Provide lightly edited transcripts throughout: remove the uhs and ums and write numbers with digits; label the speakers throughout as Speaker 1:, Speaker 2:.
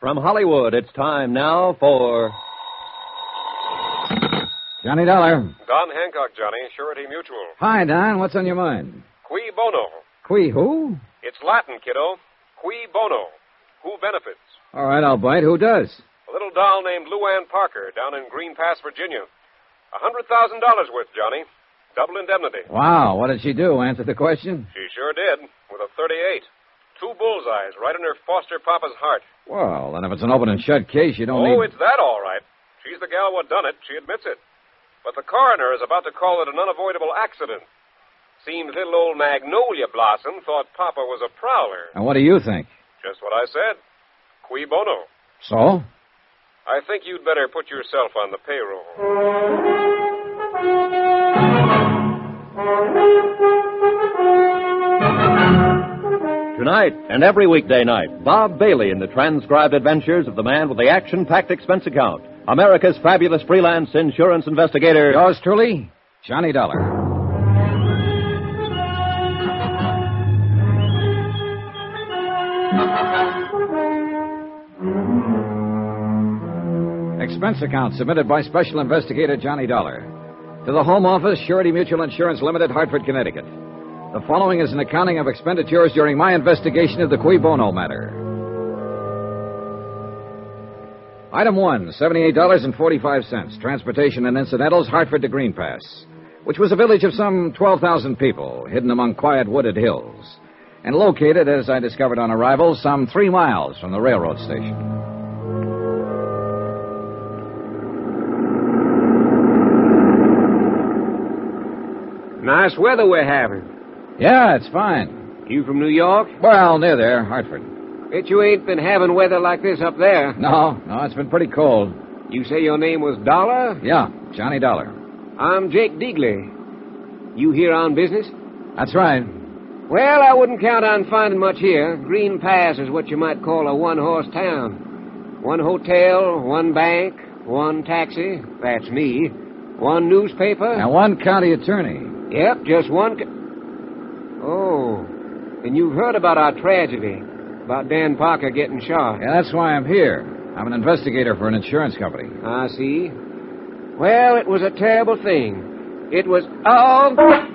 Speaker 1: From Hollywood, it's time now for...
Speaker 2: Johnny Dollar.
Speaker 3: Don Hancock, Johnny, Surety Mutual.
Speaker 2: Hi, Don. What's on your mind?
Speaker 3: Cui bono.
Speaker 2: Qui who?
Speaker 3: It's Latin, kiddo. Cui bono. Who benefits?
Speaker 2: All right, I'll bite. Who does?
Speaker 3: A little doll named Luann Parker down in Green Pass, Virginia. $100,000 worth, Johnny. Double indemnity.
Speaker 2: Wow, what did she do? Answer the question?
Speaker 3: She sure did, with a 38. 2 bullseyes right in her foster papa's heart.
Speaker 2: Well, then if it's an open and shut case, you don't need...
Speaker 3: Oh, it's that all right. She's the gal what done it. She admits it. But the coroner is about to call it an unavoidable accident. Seems little old Magnolia Blossom thought Papa was a prowler.
Speaker 2: And what do you think?
Speaker 3: Just what I said. Cui bono.
Speaker 2: So?
Speaker 3: I think you'd better put yourself on the payroll.
Speaker 1: Tonight and every weekday night, Bob Bailey in the transcribed adventures of the man with the action-packed expense account, America's fabulous freelance insurance investigator.
Speaker 2: Yours truly, Johnny Dollar. Expense account submitted by Special Investigator Johnny Dollar to the Home Office, Surety Mutual Insurance Limited, Hartford, Connecticut. The following is an accounting of expenditures during my investigation of the Cui Bono matter. Item 1, $78.45. Transportation and incidentals, Hartford to Green Pass, which was a village of some 12,000 people, hidden among quiet wooded hills, and located, as I discovered on arrival, some 3 miles from the railroad station.
Speaker 4: Nice weather we're having.
Speaker 2: Yeah, it's fine.
Speaker 4: You from New York?
Speaker 2: Well, near there, Hartford.
Speaker 4: Bet you ain't been having weather like this up there.
Speaker 2: No, it's been pretty cold.
Speaker 4: You say your name was Dollar?
Speaker 2: Yeah, Johnny Dollar.
Speaker 4: I'm Jake Deagley. You here on business?
Speaker 2: That's right.
Speaker 4: Well, I wouldn't count on finding much here. Green Pass is what you might call a one-horse town. 1 hotel, 1 bank, 1 taxi. That's me. 1 newspaper.
Speaker 2: And 1 county attorney.
Speaker 4: Yep, just 1... Oh, and you've heard about our tragedy, about Dan Parker getting shot.
Speaker 2: Yeah, that's why I'm here. I'm an investigator for an insurance company.
Speaker 4: I see. Well, it was a terrible thing. It was... Oh,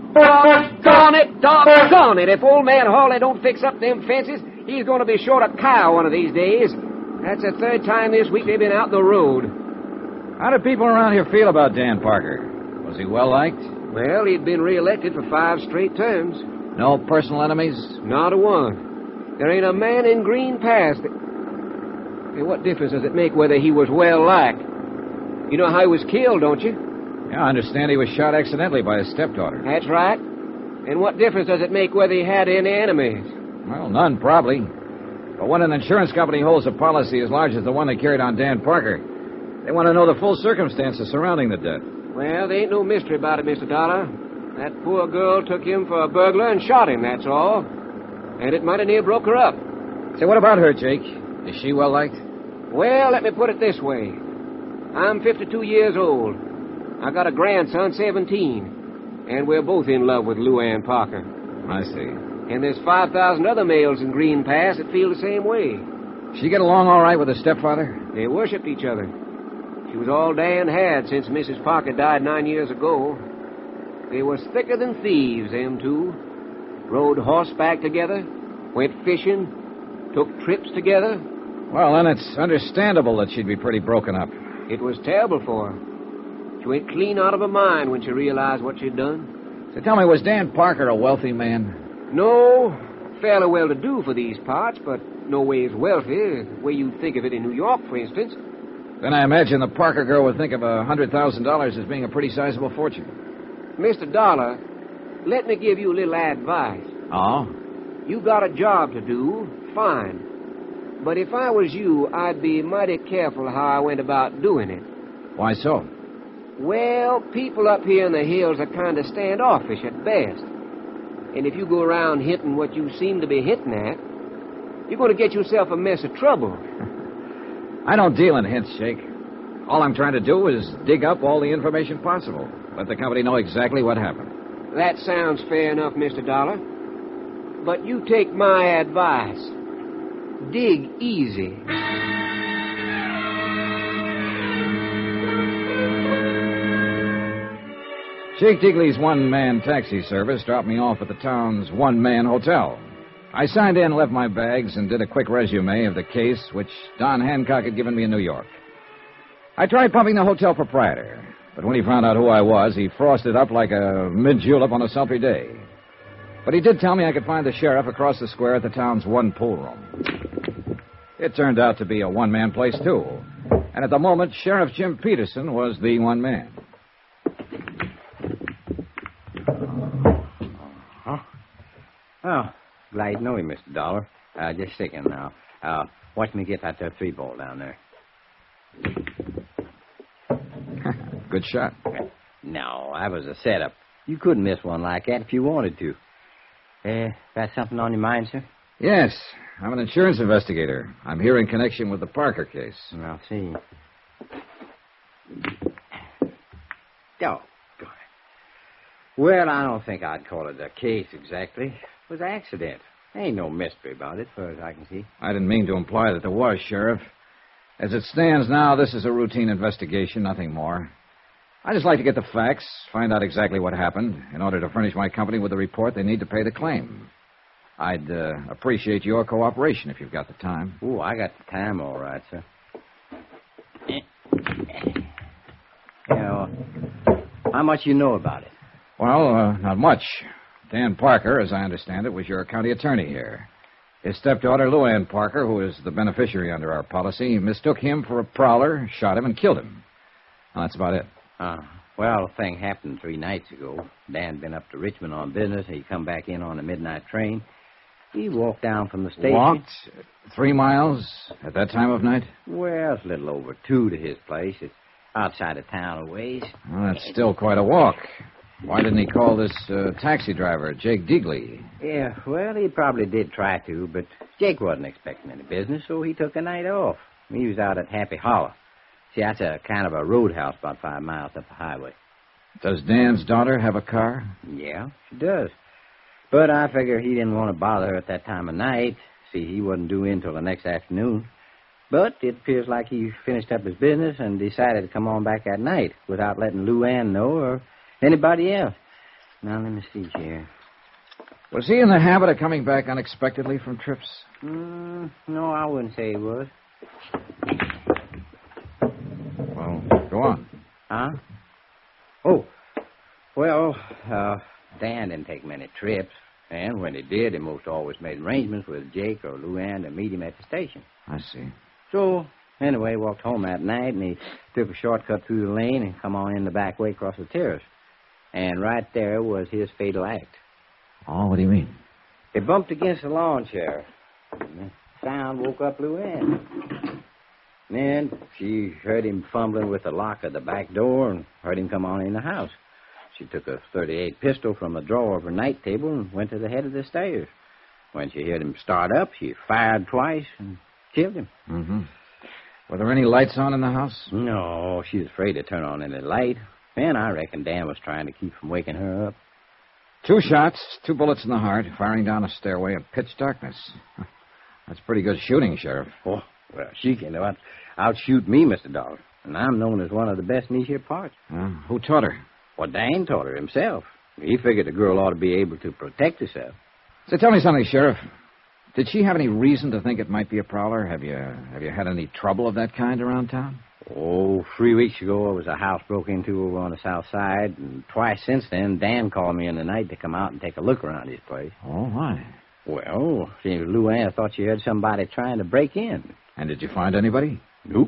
Speaker 4: doggone it. If old man Hawley don't fix up them fences, he's going to be short a cow one of these days. That's the 3rd time this week they've been out the road.
Speaker 2: How do people around here feel about Dan Parker? Was he well-liked?
Speaker 4: Well, he'd been reelected for 5 straight terms.
Speaker 2: No personal enemies?
Speaker 4: Not a one. There ain't a man in Green Pass that... Hey, what difference does it make whether he was well-liked? You know how he was killed, don't you?
Speaker 2: Yeah, I understand he was shot accidentally by his stepdaughter.
Speaker 4: That's right. And what difference does it make whether he had any enemies?
Speaker 2: Well, none, probably. But when an insurance company holds a policy as large as the one they carried on Dan Parker, they want to know the full circumstances surrounding the death.
Speaker 4: Well, there ain't no mystery about it, Mr. Dollar. That poor girl took him for a burglar and shot him, that's all. And it might have near broke her up.
Speaker 2: Say, what about her, Jake? Is she well-liked?
Speaker 4: Well, let me put it this way. I'm 52 years old. I got a grandson, 17. And we're both in love with Luann Parker.
Speaker 2: I see.
Speaker 4: And there's 5,000 other males in Green Pass that feel the same way.
Speaker 2: She get along all right with her stepfather?
Speaker 4: They worshipped each other. She was all Dan had since Mrs. Parker died 9 years ago. They was thicker than thieves, them two. Rode horseback together, went fishing, took trips together.
Speaker 2: Well, then it's understandable that she'd be pretty broken up.
Speaker 4: It was terrible for her. She went clean out of her mind when she realized what she'd done.
Speaker 2: So tell me, was Dan Parker a wealthy man?
Speaker 4: No, fairly well-to-do for these parts, but no ways wealthy, the way you'd think of it in New York, for instance.
Speaker 2: Then I imagine the Parker girl would think of $100,000 as being a pretty sizable fortune.
Speaker 4: Mr. Dollar, let me give you a little advice.
Speaker 2: Oh?
Speaker 4: You got a job to do, fine. But if I was you, I'd be mighty careful how I went about doing it.
Speaker 2: Why so?
Speaker 4: Well, people up here in the hills are kind of standoffish at best. And if you go around hinting what you seem to be hinting at, you're going to get yourself a mess of trouble.
Speaker 2: I don't deal in hints, Jake. All I'm trying to do is dig up all the information possible. Let the company know exactly what happened.
Speaker 4: That sounds fair enough, Mr. Dollar. But you take my advice. dig easy.
Speaker 2: Jake Digley's one-man taxi service dropped me off at the town's one-man hotel. I signed in, left my bags, and did a quick resume of the case which Don Hancock had given me in New York. I tried pumping the hotel proprietor, but when he found out who I was, he frosted up like a mid-julep on a sultry day. But he did tell me I could find the sheriff across the square at the town's one pool room. It turned out to be a one-man place, too. And at the moment, Sheriff Jim Peterson was the one man.
Speaker 5: Oh, glad to know you, Mr. Dollar. Just a second now. Watch me get that 3-ball down there.
Speaker 2: Good shot.
Speaker 5: No, that was a setup. You couldn't miss one like that if you wanted to. Got something on your mind, sir?
Speaker 2: Yes, I'm an insurance investigator. I'm here in connection with the Parker case.
Speaker 5: I'll see. Oh, God. Well, I don't think I'd call it a case exactly. It was an accident. Ain't no mystery about it, as far as I can see.
Speaker 2: I didn't mean to imply that there was, Sheriff. As it stands now, this is a routine investigation, nothing more. I just like to get the facts, find out exactly what happened. In order to furnish my company with a report, they need to pay the claim. I'd appreciate your cooperation if you've got the time.
Speaker 5: Oh, I got the time all right, sir. How much you know about it?
Speaker 2: Well, not much. Dan Parker, as I understand it, was your county attorney here. His stepdaughter, Luann Parker, who is the beneficiary under our policy, mistook him for a prowler, shot him, and killed him. Well, that's about it.
Speaker 5: Well, the thing happened 3 nights ago. Dan been up to Richmond on business. He come back in on a midnight train. He walked down from the station.
Speaker 2: Walked 3 miles at that time of night?
Speaker 5: Well, it's a little over 2 to his place. It's outside of town a ways.
Speaker 2: Well, that's still quite a walk. Why didn't he call this taxi driver, Jake Digley?
Speaker 5: Yeah, well, he probably did try to, but Jake wasn't expecting any business, so he took a night off. He was out at Happy Hollow. See, that's a kind of a roadhouse about 5 miles up the highway.
Speaker 2: Does Dan's daughter have a car?
Speaker 5: Yeah, she does. But I figure he didn't want to bother her at that time of night. See, he wasn't due in till the next afternoon. But it appears like he finished up his business and decided to come on back that night without letting Luann know or anybody else. Now, let me see here.
Speaker 2: Was he in the habit of coming back unexpectedly from trips?
Speaker 5: No, I wouldn't say he was.
Speaker 2: Well, go on.
Speaker 5: Huh? Oh, well, Dan didn't take many trips. And when he did, he most always made arrangements with Jake or Luann to meet him at the station.
Speaker 2: I see.
Speaker 5: So, anyway, he walked home that night, and he took a shortcut through the lane and come on in the back way across the terrace. And right there was his fatal act.
Speaker 2: Oh, what do you mean?
Speaker 5: He bumped against the lawn chair. And the sound woke up Luann. Then she heard him fumbling with the lock of the back door and heard him come on in the house. She took a .38 pistol from a drawer of her night table and went to the head of the stairs. When she heard him start up, she fired twice and killed him.
Speaker 2: Mm-hmm. Were there any lights on in the house?
Speaker 5: No, she was afraid to turn on any light. And I reckon Dan was trying to keep from waking her up.
Speaker 2: 2 shots, 2 bullets in the heart, firing down a stairway in pitch darkness. That's pretty good shooting, Sheriff.
Speaker 5: Oh, well, she can outshoot me, Mr. Dollar. And I'm known as one of the best in these here parts.
Speaker 2: Who taught her?
Speaker 5: Well, Dan taught her himself. He figured the girl ought to be able to protect herself.
Speaker 2: So tell me something, Sheriff. Did she have any reason to think it might be a prowler? Have you had any trouble of that kind around town?
Speaker 5: Oh, 3 weeks ago, there was a house broke into over on the south side, and twice since then, Dan called me in the night to come out and take a look around his place.
Speaker 2: Oh, why?
Speaker 5: Well, seems Luann thought she heard somebody trying to break in.
Speaker 2: And did you find anybody?
Speaker 5: Nope.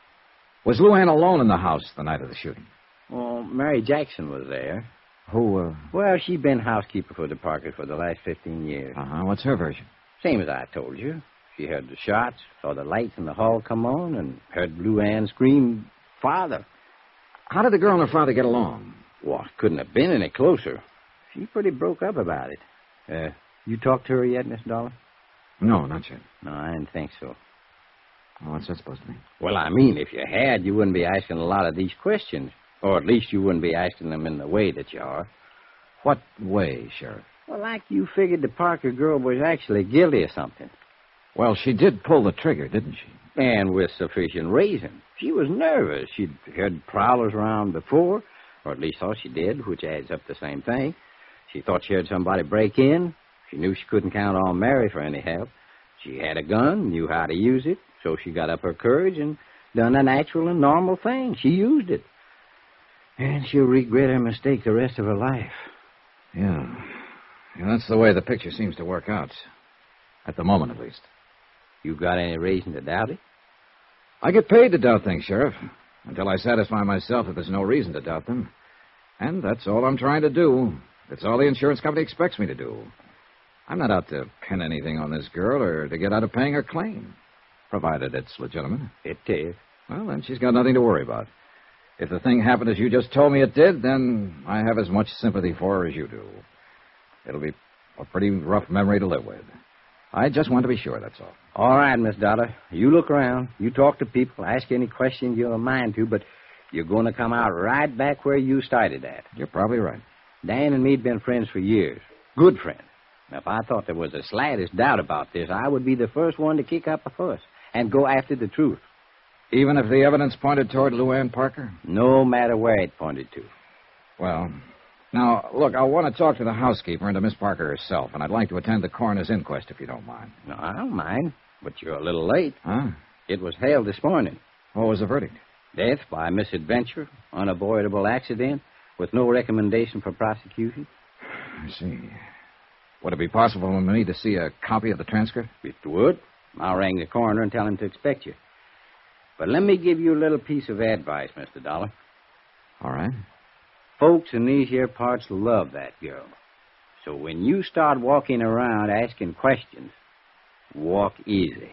Speaker 2: Was Luann alone in the house the night of the shooting?
Speaker 5: Well, Mary Jackson was there.
Speaker 2: Who,
Speaker 5: Well, she's been housekeeper for the Parkers for the last 15 years.
Speaker 2: What's her version?
Speaker 5: Same as I told you. She heard the shots, saw the lights in the hall come on, and heard Luann scream, "Father."
Speaker 2: How did the girl and her father get along?
Speaker 5: Well, couldn't have been any closer. She pretty broke up about it. You talked to her yet, Miss Dollar?
Speaker 2: No, not yet.
Speaker 5: No, I didn't think so.
Speaker 2: Well, what's that supposed to mean?
Speaker 5: Well, I mean, if you had, you wouldn't be asking a lot of these questions. Or at least you wouldn't be asking them in the way that you are.
Speaker 2: What way, Sheriff?
Speaker 5: Well, like you figured the Parker girl was actually guilty of something.
Speaker 2: Well, she did pull the trigger, didn't she?
Speaker 5: And with sufficient reason. She was nervous. She'd heard prowlers around before, or at least thought she did, which adds up the same thing. She thought she heard somebody break in. She knew she couldn't count on Mary for any help. She had a gun, knew how to use it, so she got up her courage and done a natural and normal thing. She used it. And she'll regret her mistake the rest of her life.
Speaker 2: Yeah. That's the way the picture seems to work out. At the moment, at least.
Speaker 5: You got any reason to doubt it?
Speaker 2: I get paid to doubt things, Sheriff, until I satisfy myself that there's no reason to doubt them. And that's all I'm trying to do. That's all the insurance company expects me to do. I'm not out to pin anything on this girl or to get out of paying her claim, provided it's legitimate.
Speaker 5: It is.
Speaker 2: Well, then she's got nothing to worry about. If the thing happened as you just told me it did, then I have as much sympathy for her as you do. It'll be a pretty rough memory to live with. I just want to be sure, that's all.
Speaker 5: All right, Miss Dollar. You look around. You talk to people. Ask any questions you're a mind to, but you're going to come out right back where you started at.
Speaker 2: You're probably right.
Speaker 5: Dan and me'd been friends for years. Good friends. Now, if I thought there was the slightest doubt about this, I would be the first one to kick up a fuss and go after the truth.
Speaker 2: Even if the evidence pointed toward Luann Parker?
Speaker 5: No matter where it pointed to.
Speaker 2: Well, now, look, I want to talk to the housekeeper and to Miss Parker herself, and I'd like to attend the coroner's inquest if you don't mind.
Speaker 5: No, I don't mind, but you're a little late.
Speaker 2: Huh?
Speaker 5: It was held this morning.
Speaker 2: What was the verdict?
Speaker 5: Death by misadventure, unavoidable accident, with no recommendation for prosecution.
Speaker 2: I see. Would it be possible for me to see a copy of the transcript?
Speaker 5: If it would, I'll ring the coroner and tell him to expect you. But let me give you a little piece of advice, Mr. Dollar.
Speaker 2: All right.
Speaker 5: Folks in these here parts love that girl. So when you start walking around asking questions, walk easy.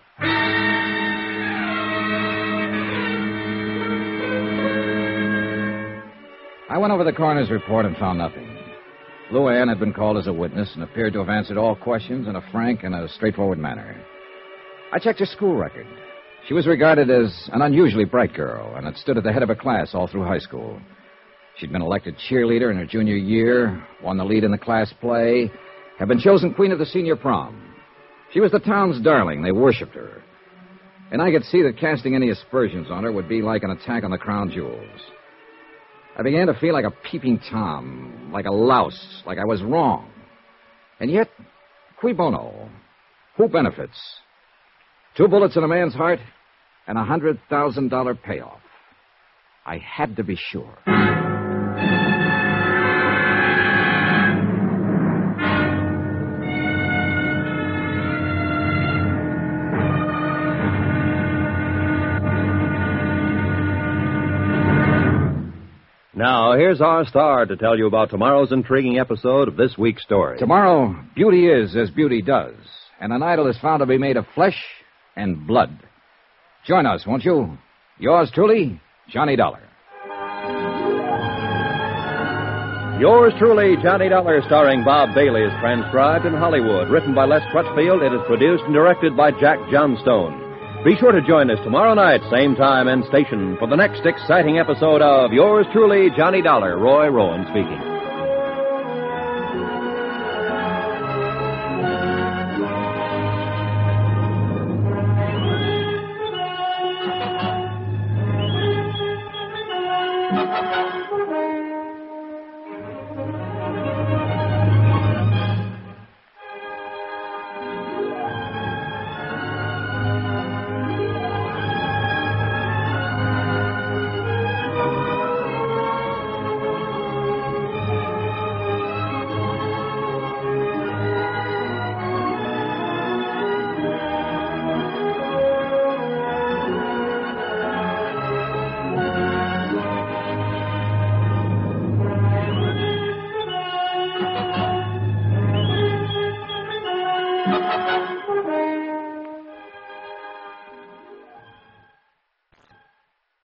Speaker 2: I went over the coroner's report and found nothing. Luann had been called as a witness and appeared to have answered all questions in a frank and a straightforward manner. I checked her school record. She was regarded as an unusually bright girl and had stood at the head of her class all through high school. She'd been elected cheerleader in her junior year, won the lead in the class play, had been chosen queen of the senior prom. She was the town's darling. They worshipped her. And I could see that casting any aspersions on her would be like an attack on the crown jewels. I began to feel like a peeping Tom, like a louse, like I was wrong. And yet, cui bono? Who benefits? 2 bullets in a man's heart and a $100,000 payoff. I had to be sure.
Speaker 1: Now, here's our star to tell you about tomorrow's intriguing episode of this week's story.
Speaker 2: Tomorrow, beauty is as beauty does, and an idol is found to be made of flesh and blood. Join us, won't you? Yours truly, Johnny Dollar.
Speaker 1: Yours truly, Johnny Dollar, starring Bob Bailey, is transcribed in Hollywood. Written by Les Crutchfield, it is produced and directed by Jack Johnstone. Be sure to join us tomorrow night, same time and station, for the next exciting episode of Yours truly, Johnny Dollar. Roy Rowan speaking.